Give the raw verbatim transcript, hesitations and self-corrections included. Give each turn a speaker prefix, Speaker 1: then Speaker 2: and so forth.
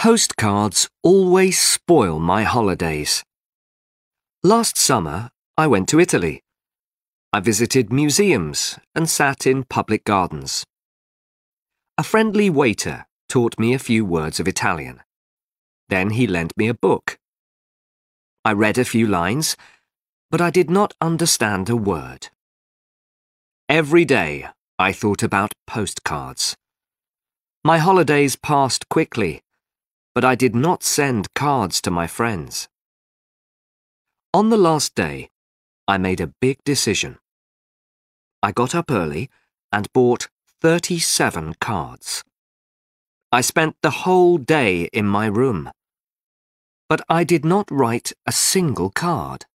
Speaker 1: Postcards always spoil my holidays. Last summer, I went to Italy. I visited museums and sat in public gardens. A friendly waiter taught me a few words of Italian. Then he lent me a book. I read a few lines, but I did not understand a word. Every day, I thought about postcards. My holidays passed quickly, but I did not send cards to my friends. On the last day, I made a big decision. I got up early and bought thirty-seven cards. I spent the whole day in my room, but I did not write a single card.